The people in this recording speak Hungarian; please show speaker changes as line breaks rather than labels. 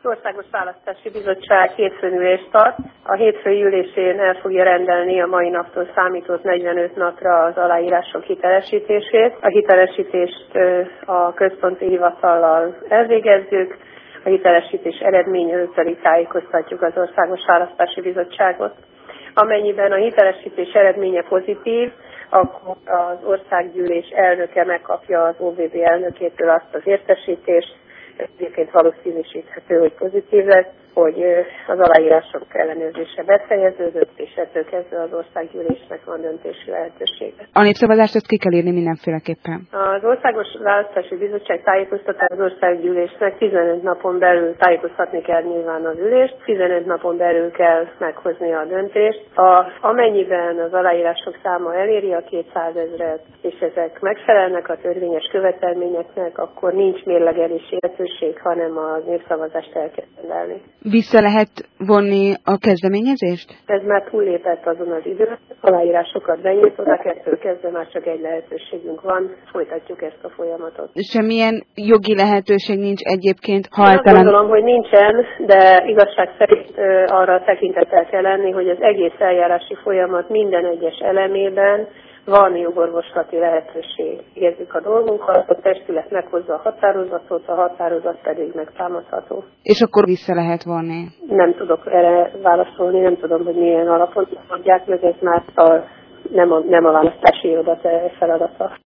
Az Országos Választási Bizottság hétfőn ülést tart. A hétfői ülésén el fogja rendelni a mai naptól számított 45 napra az aláírások hitelesítését. A hitelesítést a központi hivatallal elvégezzük. A hitelesítés eredményéről pedig tájékoztatjuk az Országos Választási Bizottságot. Amennyiben a hitelesítés eredménye pozitív, akkor az országgyűlés elnöke megkapja az OVB elnökétől azt az értesítést, egyébként valószínűsíthető, hogy pozitív lesz, hogy az aláírások ellenőrzése befejeződött, és ettől kezdve az országgyűlésnek van döntési lehetősége.
A népszavazást ezt ki kell írni mindenféleképpen.
Az Országos Választási Bizottság tájékoztatja az országgyűlésnek, 15 napon belül tájékoztatni kell nyilván az ülést, 15 napon belül kell meghozni a döntést. Amennyiben az aláírások száma eléri a 200 000-et, és ezek megfelelnek a törvényes követelményeknek, akkor nincs mérlegelési lehetőség, hanem a népszavazást el kell rendelni.
Vissza lehet vonni a kezdeményezést?
Ez már túllépett azon az időn, aláírásokat benyújtották, ettől kezdve már csak egy lehetőségünk van, folytatjuk ezt a folyamatot.
Semmilyen jogi lehetőség nincs egyébként, ha
Azt gondolom, hogy nincsen, de igazság szerint arra tekintettel kell lenni, hogy az egész eljárási folyamat minden egyes elemében van jogorvoslati lehetőség. Érezzük a dolgunkat, a testület meghozza a határozatot, a határozat pedig megtámadható.
És akkor vissza lehet vonni?
Nem tudok erre válaszolni, nem tudom, hogy milyen alapon adják meg, ez már nem a választási iroda feladata.